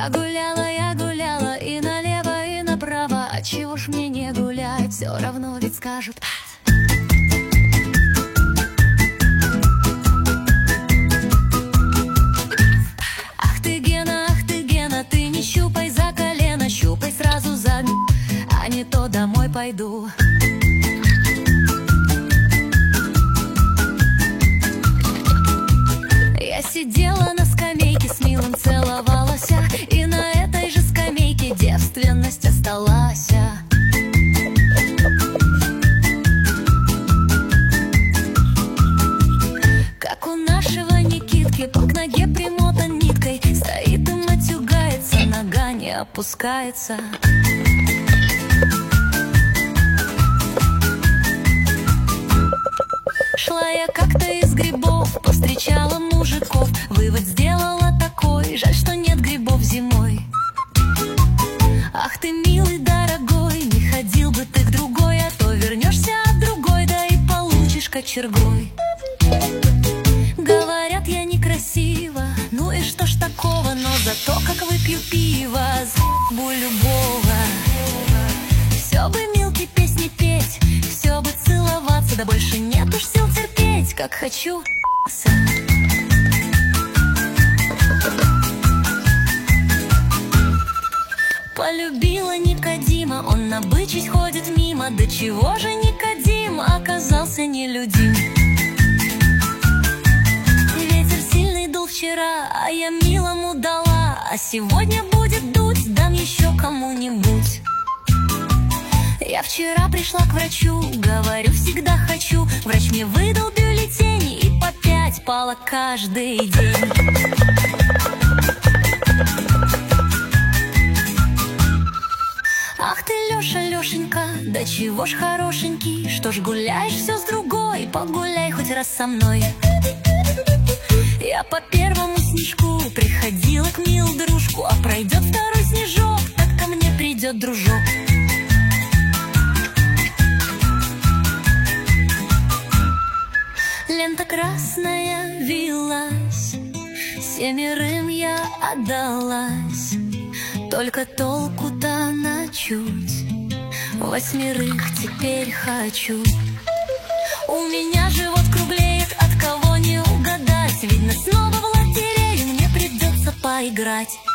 Я гуляла и налево, и направо. А чего ж мне не гулять? Все равно ведь скажут. Ах ты, Гена, ты не щупай за колено, щупай сразу за а не то домой пойду. Я сидела на скамейке, с милым целовалась, и на этой же скамейке девственность осталась. Как у нашего Никитки, к ноге примотан ниткой, стоит и матюгается, нога не опускается. Шла я как-то из грибов, повстречала мужиков. Вывод сделала такой: жаль, что нет грибов зимой. Ах ты, милый, дорогой, не ходил бы ты к другой, а то вернешься от другой, да и получишь кочергой. Говорят, я некрасива, ну и что ж такого, но зато как выпью пиво, за***бу любого. Все бы Милке песни петь, все бы целоваться, да больше нет уж сил терпеть, как хочу. Полюбила Никодима, он набычить ходит мимо. Да чего же Никодим оказался нелюдим? Ветер сильный дул вчера, а я милому дала, а сегодня будет дуть, дам еще кому-нибудь. Я вчера пришла к врачу, говорю, всегда хочу. Врач мне выдал бюллетень, и по 5 пала каждый день. Ах ты, Леша, Лешенька, да чего ж хорошенький, что ж гуляешь все с другой, погуляй хоть раз со мной. Я по первому снежку приходила к милу дружку, а пройдет второй снежок, так ко мне придет дружок. Лента красная вилась, 7 я отдалась, только толку-то на чуть, 8 теперь хочу. У меня живот круглеет, от кого не угадать, видно, снова в лотерею мне придется поиграть.